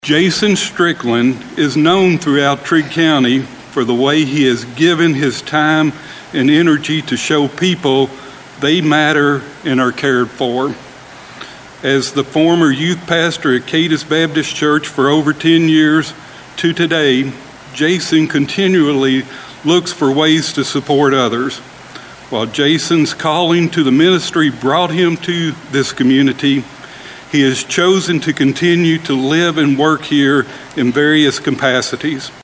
Jason Strickland is known throughout Trigg County for the way he has given his time and energy to show people they matter and are cared for. As the former youth pastor at Cadiz Baptist Church for over 10 years to today, Jason continually looks for ways to support others. While Jason's calling to the ministry brought him to this community, he has chosen to continue to live and work here in various capacities.